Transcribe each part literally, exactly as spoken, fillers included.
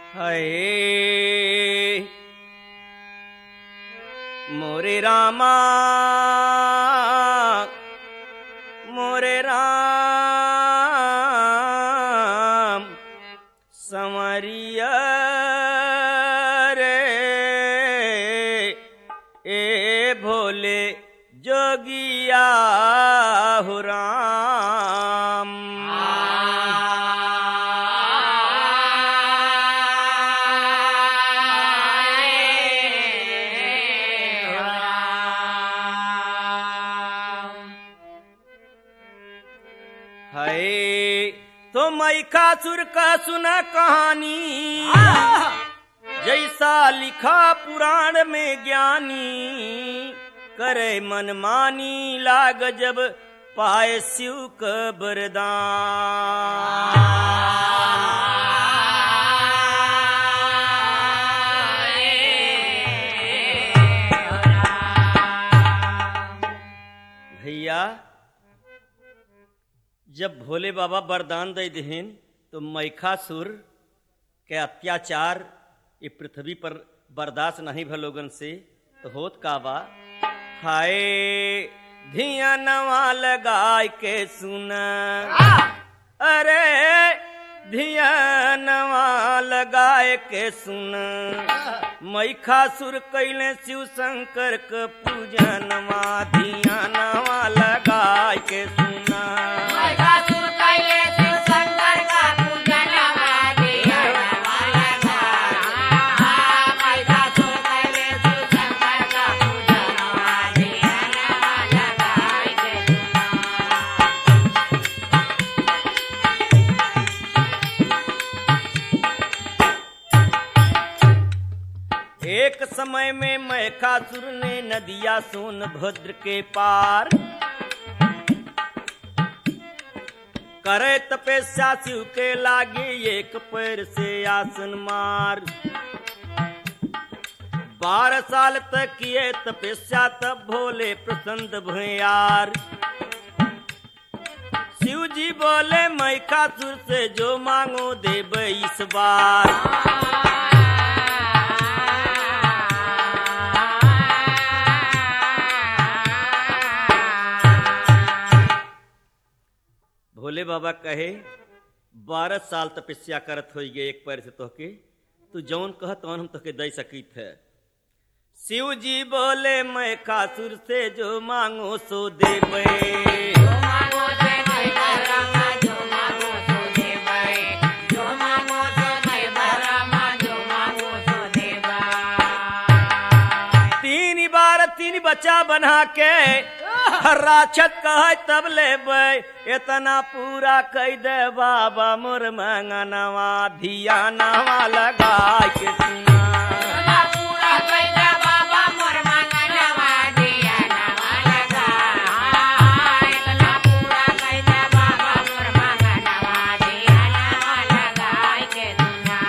हाय मोरे रामा मोरे राम संवरिया रे ए भोले जोगिया हो राम। हाय तो मैखासुर का सुना कहानी, जैसा लिखा पुराण में ज्ञानी, करे मनमानी लाग जब पाए शिव का वरदान। भैया जब भोले बाबा वरदान दे देहन तो मैखासुर के अत्याचार ये पृथ्वी पर बर्दाश्त नहीं भा लोगन से, तो होत का बा। हाय धिया नवा लगाय के सुना, अरे धिया नवा लगाए के सुना, मैखासुर कैले शिव शंकर के पूजनवा, धिया नवा लगाए के सुना। मैखासुर कैले शिव शंकर का पूजनवा, धिया नवा लगाए। मैखासुर कैले शिव शंकर का पूजनवा, धिया नवा लगाए के एक समय में मैखासुर ने नदिया सोनभद्र के पार, करे तपस्या शिव के लागे एक पैर से आसन मार। बारह साल तक किए तपस्या तब भोले प्रसन्न भयार। शिव जी बोले मैखासुर से जो मांगो देबै इस बार। भोले बाबा कहे बारह साल तपस्या करत हो गए एक पैर से तोहके, तू जौन कह तौन हम तोहके दे सकीत है। शिव जी बोले मैखासुर से जो मांगो सो देबै। जो मांगो देबै रामा, जो मांगो सो देबै। जो मांगो सो देबै रामा, जो मांगो सो देबै। तीन बार तीन बच्चा बना के राक्षस कहे तब लेबै, इतना पूरा कह दे बाबा मोर मंगनवा, धिया नवा लगाए के सुना। इतना पूरा कह दे बाबा मोर मंगनवा, धिया नवा लगाए। इतना पूरा कह दे बाबा मोर मंगनवा, धिया नवा लगाए के सुना।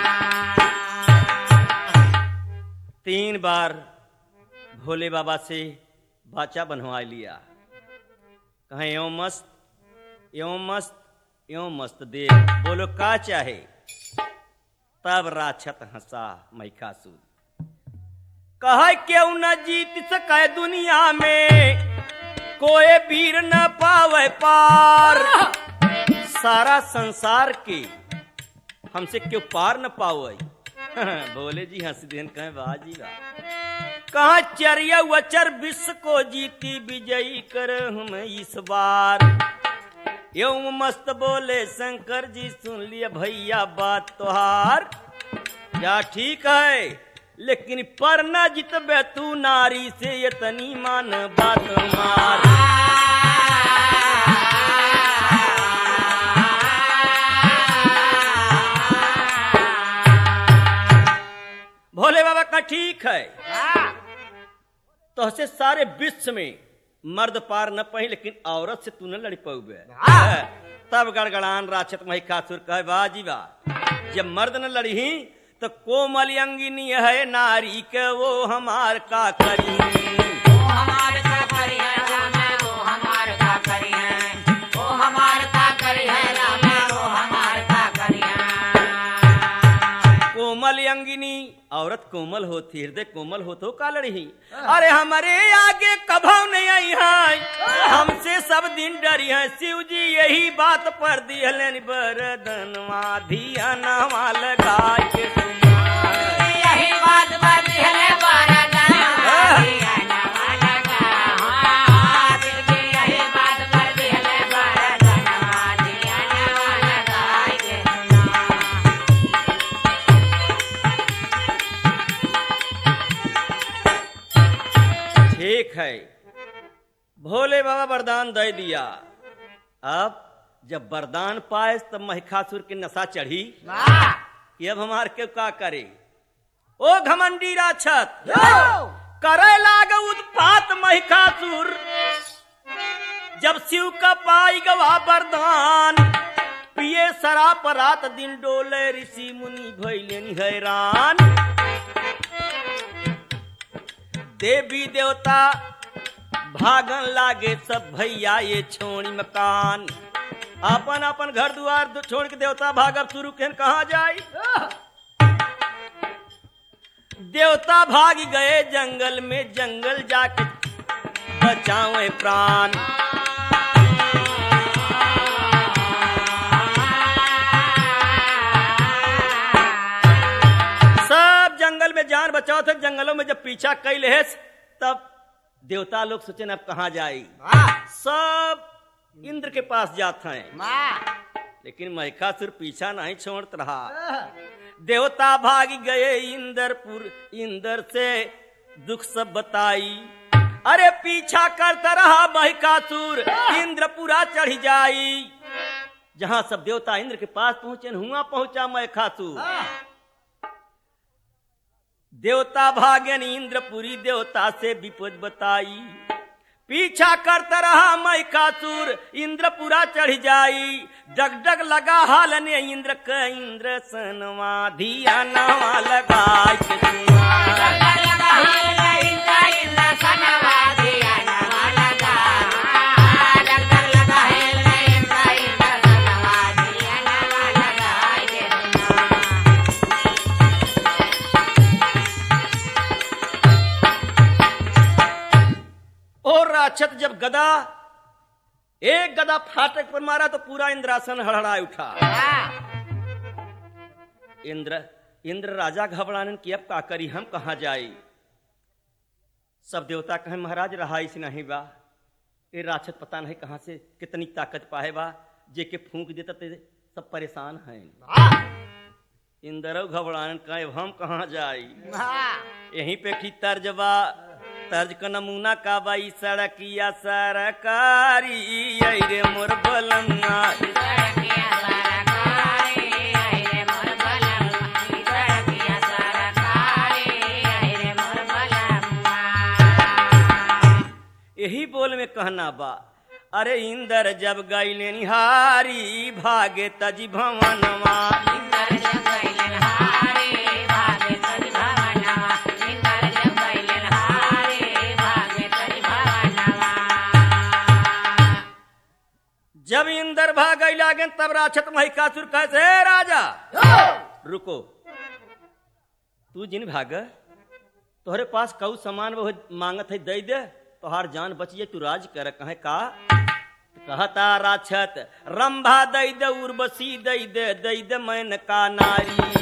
तीन बार भोले बाबा से बाचा बनवा लिया, कहे यो मस्त यो मस्त यो मस्त दे, बोलो का चाहे। तब राक्षस हंसा मैखासुर, कहे क्यों न जीत सके दुनिया में, कोई वीर न पावे पार। सारा संसार के हमसे क्यों पार न पावे। भोले जी हंस देन कहे बाजी बा, कहा चरिया वचर विश्व को जीती विजयी कर हम इस बार। यूं मस्त बोले शंकर जी सुन लिया भैया बात तोहार। क्या ठीक है लेकिन पर न जितबे तू नारी से, ये तनी मान बात मार। भोले बाबा का ठीक है, तो से सारे विश्व में मर्द पार न पही, लेकिन औरत से तू न लड़ पाऊबे। तब गड़गड़ान राक्षस मैखासुर कहे बाजी बा, जब मर्द न लड़ी तो कोमल अंगिनी है नारी के, वो हमार का करी। वो हमार का करी है रामा, वो हमार का करी है। वो हमार का करी है रामा, वो हमार का करी है। कोमल अंगिनी औरत कोमल होती हृदय कोमल हो तो का लड़ी अरे हमारे आगे कभौ नहीं आई है हमसे सब दिन डरी है शिव जी यही बात पर दिहलन बरदनवा धियानवा लगाए के यही बात पर दिहले बरदनवा धियानवा लगा हाँ शिव जी यही बात पर दिहले बरदनवा धियानवा लगाए के ठीक है भोले बाबा वरदान दे दिया। अब जब वरदान पाए तब महिषासुर की नशा चढ़ी कि अब हमार के का करे। ओ घमंडी राक्षस करे लाग उत्पात महिषासुर जब शिव का पाई गवा वरदान पिए शराब रात दिन डोले ऋषि मुनि भइलेन हैरान। देवी देवता भागन लागे सब भैया ये छोड़ी मकान अपन अपन घर द्वार छोड़ के देवता भागब शुरू केन कहाँ जाई। देवता भाग गए जंगल में जंगल जाके बचावे प्राण। सब जंगल में जान बचाओ थे जंगलों में जब पीछा कैल है तब देवता लोग सोचे अब कहाँ जाई। सब इंद्र के पास जाते हैं लेकिन महिषासुर पीछा नहीं छोड़ता रहा। देवता भाग गए इंद्रपुर इंद्र से दुख सब बताई अरे पीछा करता रहा महिषासुर इंद्रपुरा चढ़ जाई। जहां सब देवता इंद्र के पास पहुंचे हुआ पहुंचा महिषासुर। देवता भागन इंद्रपुरी देवता से विपद बताई पीछा करता रहा महिषासुर इंद्रपुरा चढ़ जाई। डगडग लगा हाल ने इंद्र का इंद्र सनवा धियानवा लगाई के राक्षस जब गदा एक गदा फाटक पर मारा तो पूरा इंद्रासन हड़हड़ाए उठा। इंद्र इंद्र राजा घबराने की अब का करी हम कहाँ जाई। सब देवता कहे महाराज रहा इसी नहीं बा ये राक्षस पता नहीं कहाँ से कितनी ताकत पाए बा जे के फूंक देता ते सब परेशान हैं। इंद्र घबराने कहे हम कहाँ जाई। यहीं पे की तर्जबा तर्ज का नमूना का बाई सड़किया सरकारी रे मोर बलमा यही बोल में कहना बा अरे इंद्र जब गईले निहारी भागे तजी भवनवा जब इंद्र भाग लागन तब राक्षस महिषासुर कहते राजा रुको तू जिन भाग तोहरे पास कऊ सामान वो मांगत है दे दे तोहार जान बच जाए तू राज कर कहे का कहता राक्षस रंभा दे दे उर्वशी दे दे दे दे मैन का नारी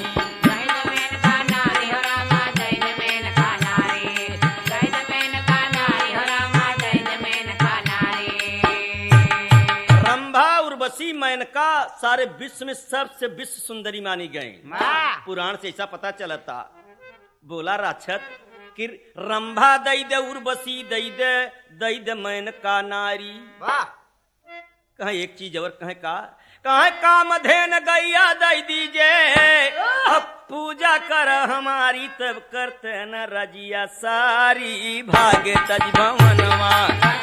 उर्वशी मेनका सारे विश्व में सबसे विश्व सुंदरी मानी गई। पुराण से ऐसा पता चलता। बोला राक्षस कि रंभा दई दे उर्वशी दई दे दई दे मेनका नारी। कहे एक चीज और कहे का कहे कामधेन गैया दई दीजे अब पूजा कर हमारी तब करते न रजिया सारी भागे तज भवनवा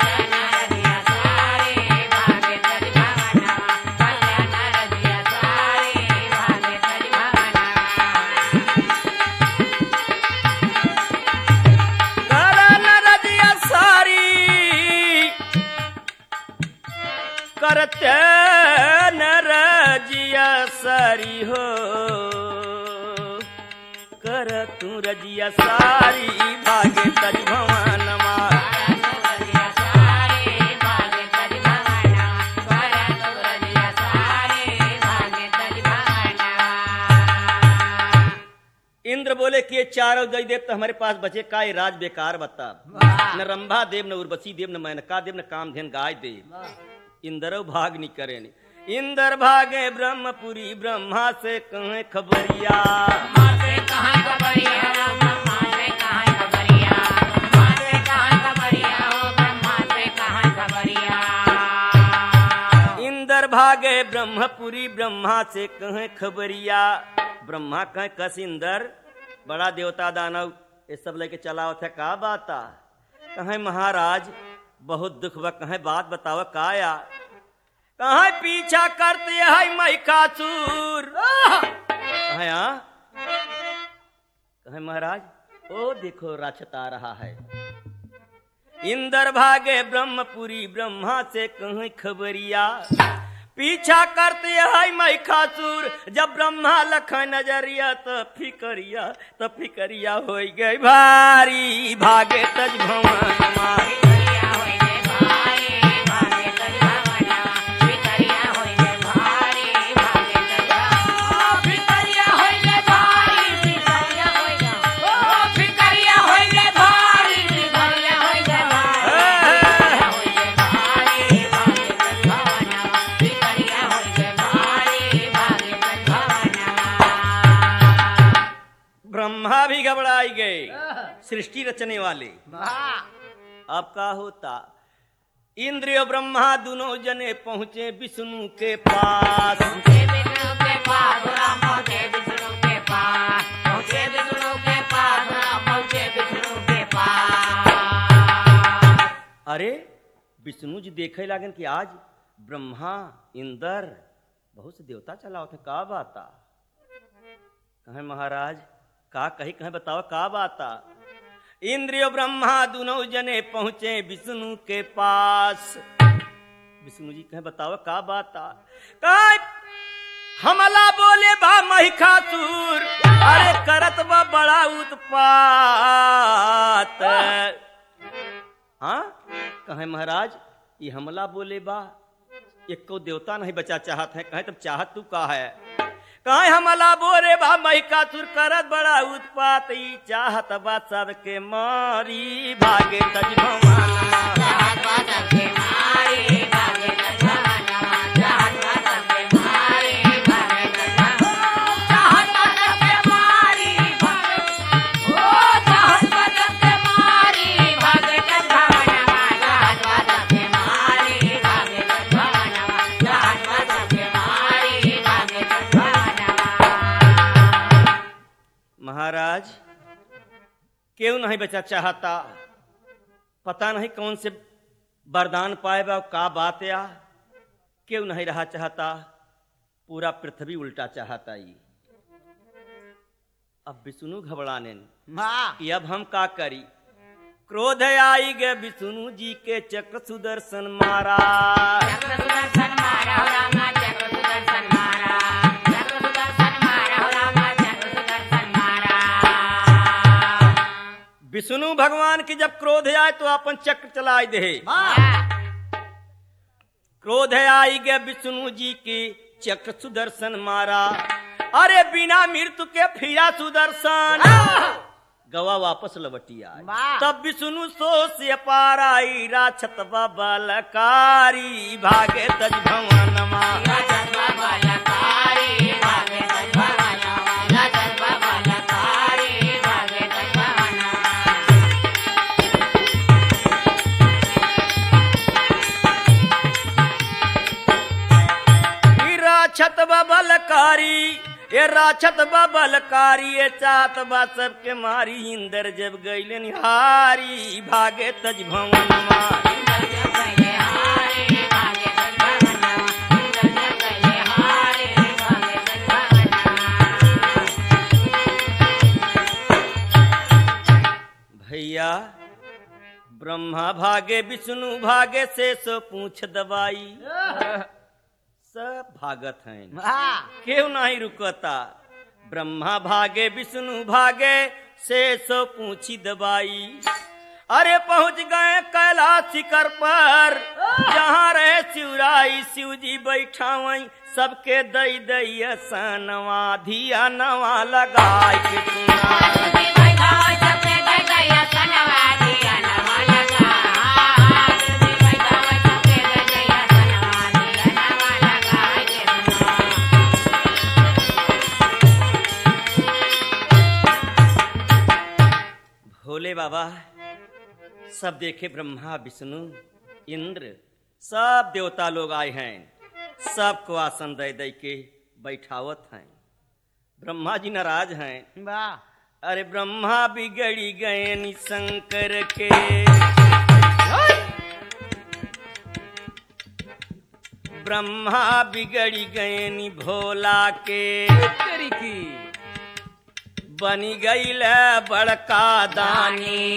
करते न रजिया सारी हो कर तू रजिया सारी भागे तज भवनमा इंद्र बोले कि ये चारों दई देव तो हमारे पास बचे का ये राज बेकार बता न रंभा देव न उर्वशी देव न मेनका देव न कामधेन गाय देव इंद्र भाग नहीं करे नहीं इंद्र भागे ब्रह्मपुरी ब्रह्मा से कहे खबरिया इंद्र भागे ब्रह्मपुरी ब्रह्मा से कहे खबरिया ब्रह्मा कहे कस इंदर बड़ा देवता दानव ये सब लेके चला थे का बाता कहे महाराज बहुत दुख बा कहे बात बताओ काया कहे पीछा करते है महिषासुर कहे हाँ कहे महाराज ओ देखो राक्षस आ रहा है इंदर भागे ब्रह्मपुरी ब्रह्मा से कहे खबरिया पीछा करते है महिषासुर जब ब्रह्मा लख नजरिया तो फिकरिया तो फिकरिया हो गई भारी भागे तज भवनमा ब्रह्मा भी घबराई गए सृष्टि रचने वाले अब का होता इंद्र और ब्रह्मा दोनों जने पहुंचे विष्णु के पास अरे विष्णु जी देखे लागन कि आज ब्रह्मा इंद्र बहुत से देवता चला थे का बाता कहे महाराज का कही कहे बताओ का बाता इंद्रियो ब्रह्मा दोनों जने पहुंचे विष्णु के पास विष्णु जी कहे बताओ का बाता कहे हमला बोले बा महिषासुर अरे करत बा बड़ा उत्पात हाँ कहे महाराज ये हमला बोले बा एक को देवता नहीं बचा चाहत है कहे तब चाहत तू का है कहे हमला बोरे बा महिषासुर करत बड़ा उत्पात ई चाहत बा सबके मारी भागे तज महाराज क्यों नहीं बचा चाहता पता नहीं कौन से वरदान पाएगा का बात या क्यों नहीं रहा चाहता पूरा पृथ्वी उल्टा चाहता ही अब विष्णु घबराने कि अब हम का करी क्रोध आई गे विष्णु जी के चक्र सुदर्शन मारा चक्र सुदर्शन मारा रामा चक्र सुदर्शन मारा विष्णु भगवान की जब क्रोध आए तो अपन चक्र चलाए दे क्रोध आई गया विष्णु जी की चक्र सुदर्शन मारा अरे बिना मृत्यु के फिरा सुदर्शन गवा वापस लवटिया तब विष्णु सो से पाराई राक्षत बलकारी भागे तज भवनमा राक्षत बलकारी ये राक्षत बलकारी ये चात बा सबके मारी इंदर जब गईले निहारी भागे तज भवनमा भैया ब्रह्मा भागे विष्णु भागे से सो पूछ दबाई सब भागत हैं क्यों नहीं रुकता ब्रह्मा भागे विष्णु भागे शेष पूछी दबाई। अरे पहुंच गए कैलाश शिखर पर जहाँ रहे शिवराई। शिव जी बैठा वहीं सबके दई दई सनवा धिया नवा लगाई के सुना। भोले बाबा सब देखे ब्रह्मा विष्णु इंद्र सब देवता लोग आए हैं, सबको आसन दे दे के बैठावत हैं। ब्रह्मा जी नाराज हैं। वाह अरे ब्रह्मा बिगड़ी गए नि शंकर के, ब्रह्मा बिगड़ी गए नि भोला के। तेरी की बनी गईल बड़का दानी,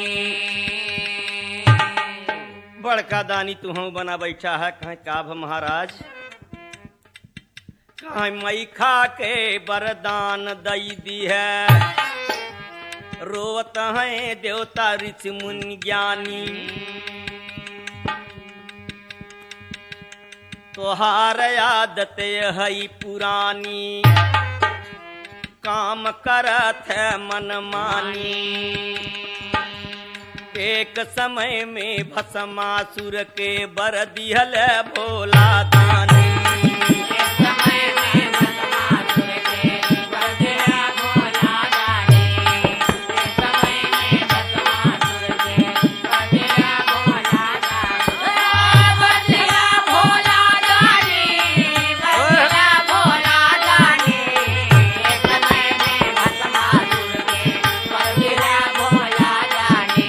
बड़का दानी तुहू बना बैठा है। कहीं काभ महाराज कहीं मई खा के वरदान दई दी है। रोवत हैं देवता ऋषि मुनि ज्ञानी, तोहार आदत है पुरानी। काम करत है मनमानी, एक समय में भस्मासुर के बर दिहल भोला दानी। एक समय में भस्मासुर के बर दिया भोला दानी। एक समय में भस्मासुर के बर दिया भोला दानी। बर दिया भोला दानी, बर दिया भोला दानी। एक समय में भस्मासुर के बर दिया भोला दानी।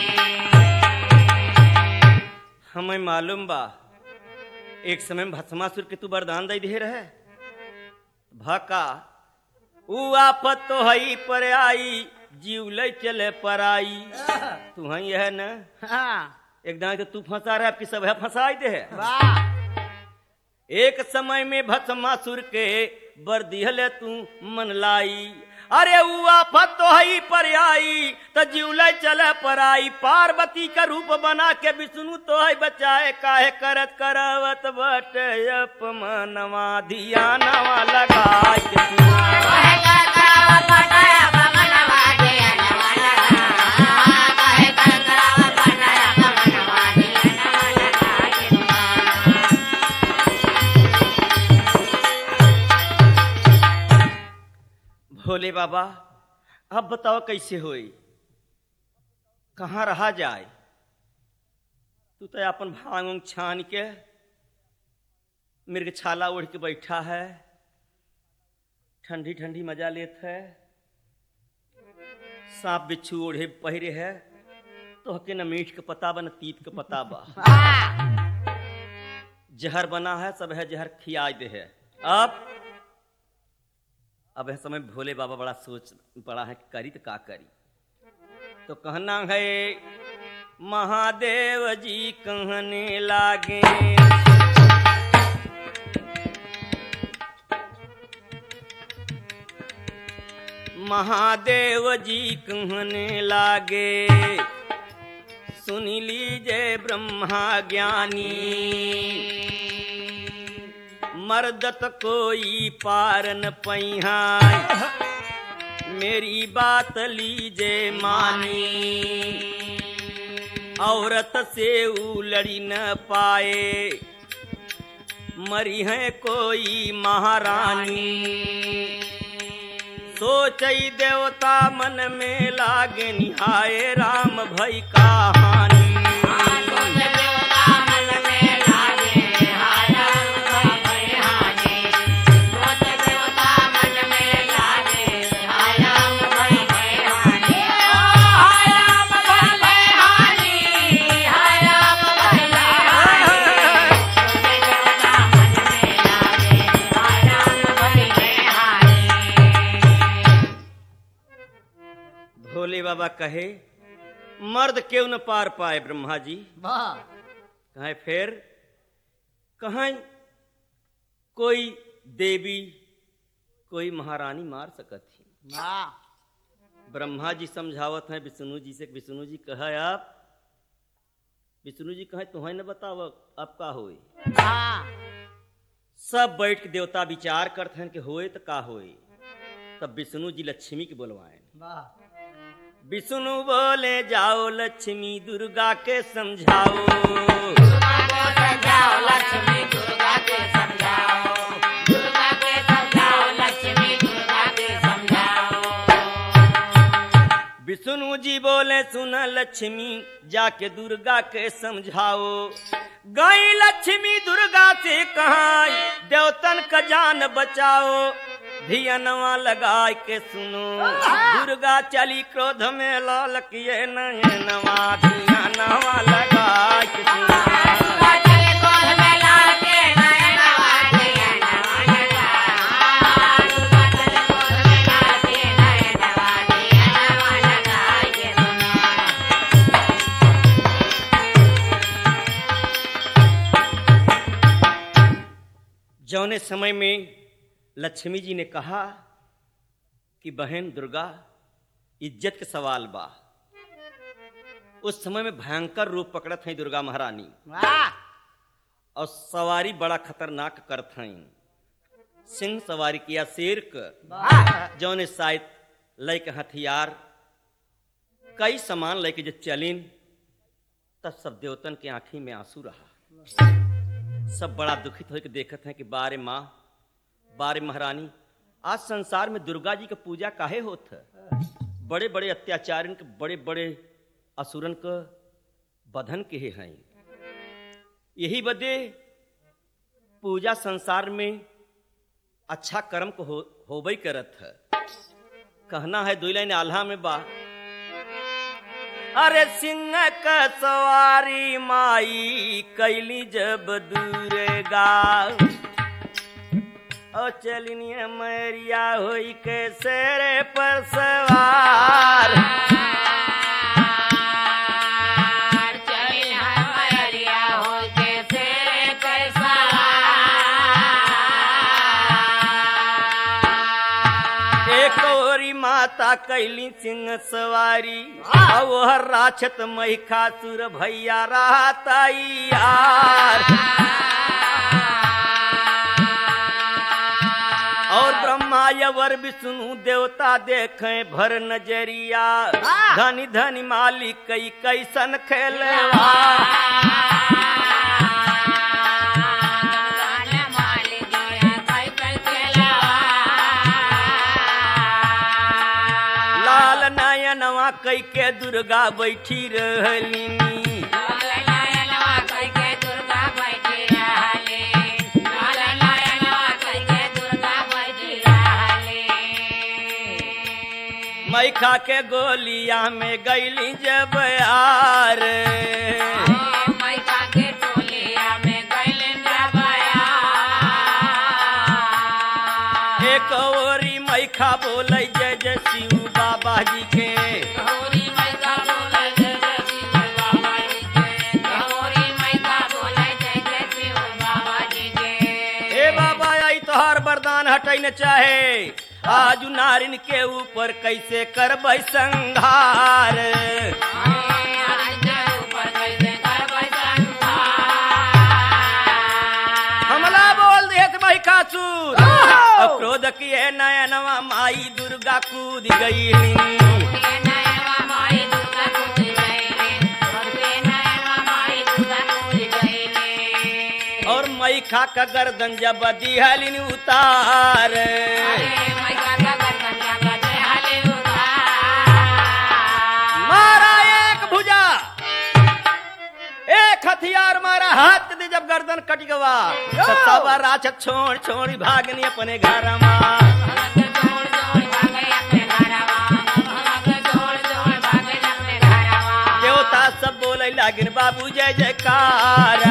हमें मालूम बा एक समय में भस्मासुर के तू वरदान दे दे रहे भका। ऊ आफत तो हई पर आई, जीव ले चले पर आई। तू हई है न हाँ एकदम तो तू फंसा रहा कि सब है फंसाई दे है। वाह एक समय में भस्मासुर के बर दिहले तू मन लाई। अरे ऊ आफत तो हई पर आई तो जीवले चले पर आई। पार्वती का रूप बना के विष्णु तो है बचाए, काहे करत करवत बट अपमनवा धिया नवा लगाए के सुना। कहे कर करावा पटाया बमनवा दिया नवाला। कहे कर करावा पटाया बमनवा दिया नवाला के भोले बाबा अब बताओ कैसे होई, कहाँ रहा जाए। तू तो अपन भांग उंग छान के मिर्ग छाला ओढ़ के बैठा है, ठंडी ठंडी मजा लेत है। सांप बिच्छू ओढ़े पहिरे है तो हके न मीठ के पता बा न तीत के पता बा। जहर बना है सब है जहर खियाई दे है। अब अब इस समय भोले बाबा बड़ा सोच पड़ा है कि करी तो का करी। तो कहना है महादेव जी कहने लागे, महादेव जी कहने लागे, सुन लीजिए ब्रह्मा ज्ञानी। मर्दत कोई पार न पहियाई, मेरी बात लीजे मानी। औरत से उलड़ी न पाए, मरी है कोई महारानी। सोचई देवता मन में लागे निहाय राम भई कहानी। भोले बाबा कहे मर्द क्यों न पार पाए ब्रह्मा जी। कहे फिर कहें कोई देवी कोई महारानी मार सकती। वाह ब्रह्मा जी समझावत हैं विष्णु जी से। विष्णु जी कहे आप विष्णु जी कहे तुम्हें न बताओ अब का होए। वाह सब बैठ के देवता विचार करते हैं कि होए तो का होए। तब विष्णु जी लक्ष्मी के बुलवाए। वाह विष्णु बोले जाओ लक्ष्मी दुर्गा के समझाओ। दुर्गा को समझाओ लक्ष्मी दुर्गा के समझाओ। दुर्गा के समझाओ लक्ष्मी दुर्गा के समझाओ। विष्णु जी बोले सुन लक्ष्मी जाके दुर्गा के समझाओ। गई लक्ष्मी दुर्गा से कहा देवतन का जान बचाओ। धियनवा लगाए के सुनो दुर्गा चली क्रोध में लाल किए नयनवा। धियनवा लगाए के सुनो दुर्गा चले क्रोध में लाल के नयनवा। धियनवा लगाए। दुर्गा चले क्रोध में लाल के नयनवा। धियनवा लगाए के सुनो। जौने समय में लक्ष्मी जी ने कहा कि बहन दुर्गा इज्जत के सवाल बा। उस समय में भयंकर रूप पकड़त हैं दुर्गा महारानी। वाह और सवारी बड़ा खतरनाक करत हैं। सिंह सवारी किया शेर क। वाह जौने शायद लय के हथियार कई सामान लेके जो चलिन तब सब देवतन के आंखी में आंसू रहा। सब बड़ा दुखित होकर देखत हैं कि बारे माँ बारे महारानी आज संसार में दुर्गा जी का पूजा काहे होत है। बड़े बड़े अत्याचारन के बड़े बड़े असुरन का बधन के हैं। यही बदे पूजा संसार में अच्छा कर्म को हो, होबई करत है। कहना है दुई लाइन आल्हा में बा। अरे सिंह का सवारी माई कैली जब दुर्गा। और चलिनिया मैरिया होई के शेरे पर सवार। चलिनिया मैरिया होई के शेरे पर सवार। एक ओरी माता कैली सिंह सवारी। और वह राक्षत महिषासुर भैया रहा तैयार। और ब्रह्मा यवर विष्णु देवता देखे भर नजरिया। धनी धनी मालिक कई कैसन खेलवा। लाल नयनवा कई के दुर्गा बैठी रहलिनी। मैखा के गोलिया में गईली जब यार। मैखा के टोलिया में गईली जब यार। एक ओरी मैखा बोले जय जय शिव बाबा जी के। गौरी मैखा बोले जय जय शिव बाबा जी के। गौरी मैखा बोले जय जय शिव बाबा जी के। हे बाबा आई तोहार वरदान हटई न चाहे। आज नारिन के ऊपर कैसे करबै संघार। हमला बोल देत महिषासुर। क्रोध किए नयनवा माई दुर्गा कूद गई। और मैखा का गर्दन जब दिहलिन उतार। मारा एक भुजा एक हथियार मारा हाथ दे जब गर्दन कट गवा। सब राक्षस छोड़ छोड़ भागनी अपने घर देवता सब बोले लागिन बाबू जय जयकार।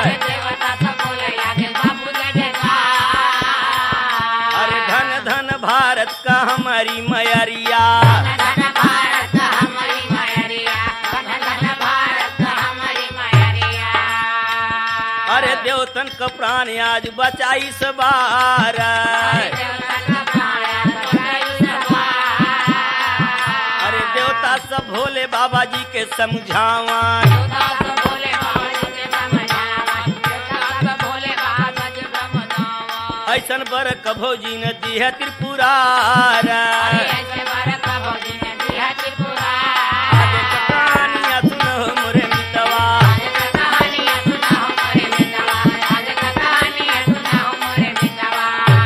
अरे धन धन भारत का हमारी मैरिया। अरे देवतन का प्राण आज बचाई सबार। देवता सब भोले बाबा जी के समझावा देवता सब भोले बाबा जी के समझावा देवता सब भोले बाबा जी के समझावा ऐसन बर कभो जी ने दी है त्रिपुरार अरे ऐसे बार कबो दिन दिया त्रिपुरा कहानियां सुनो मोरे मितवा आज का कहानी सुनाओ मोरे मितवा आज का कहानी सुनाओ मोरे मितवा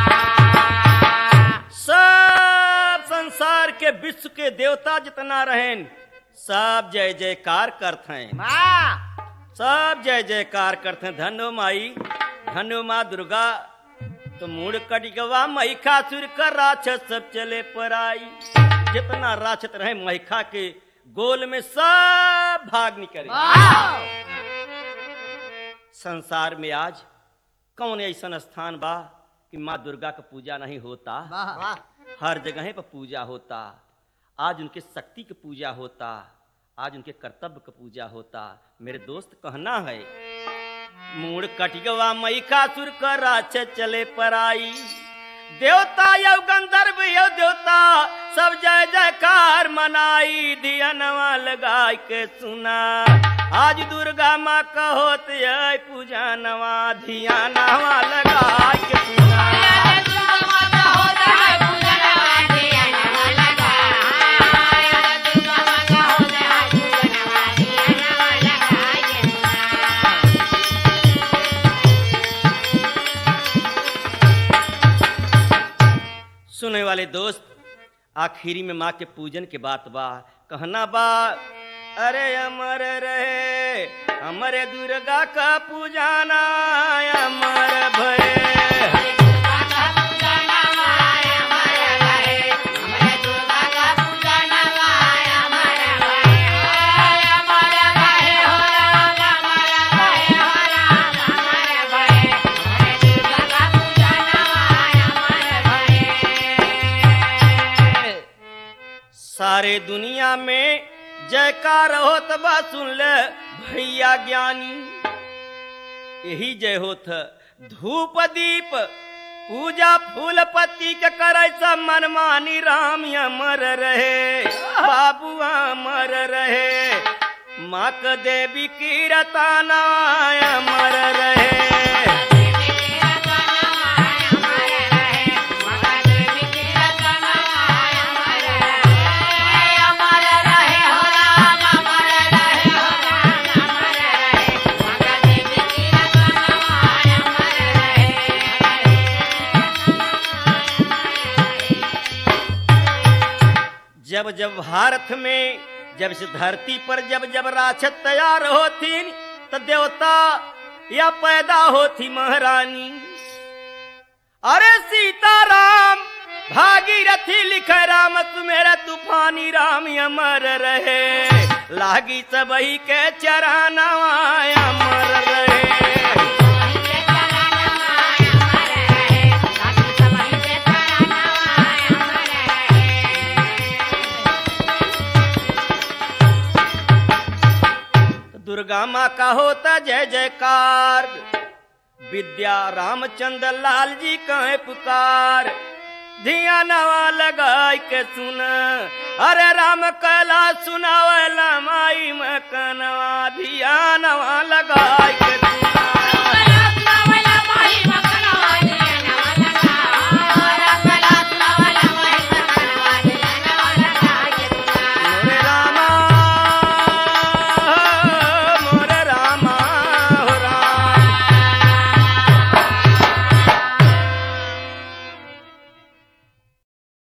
सब संसार के विश्व के देवता जितना रहें सब जय जयकार करते हैं वाह सब जय जयकार करते हैं। धन्यो माई धन्यो माँ दुर्गा तो मूड कटिकवा महिषासुर का राक्षस सब चले पर आई जितना राक्षस रहे महिषा के गोल में सब भाग निकले। वाह संसार में आज कौन ऐसा स्थान बा कि माँ दुर्गा का पूजा नहीं होता। वाह हर जगह पर पूजा होता। आज उनके शक्ति की पूजा होता। आज उनके कर्तव्य की पूजा होता। मेरे दोस्त कहना है मूड कटिगवा महिषासुर का राक्षस चले पर आई देवता यव गंधर्व यव देवता सब जय जयकार मनाई दिया नवा लगाई के सुना आज दुर्गा माँ का होते है पूजा नवा धिया नवा लगाई के सुना सुनने वाले दोस्त आखिरी में माँ के पूजन के बात बा कहना बा अरे अमर रहे अमर दुर्गा का पूजाना अमर भय सारे दुनिया में जयकार होत बा सुन ले भैया ज्ञानी यही जय होत धूप दीप पूजा फूल पत्ती के करे सब मनमानी राम अमर रहे बाबू अमर रहे माँ के देवी की रताना अमर रहे। जब जब भारत में जब इस धरती पर जब जब राक्षस तैयार होती तो देवता या पैदा होती महारानी। अरे सीताराम भागीरथी लिखे राम तुम्हेरा तूफानी राम अमर रहे लागी सबही के चराना अमर रहे। दुर्गा माँ का होता जय जयकार विद्या रामचंद्र लाल जी कहे पुकार धिया नवा लगाई के सुन अरे राम कैला सुनावला माई में कनवा धिया नवा लगाई के सुना।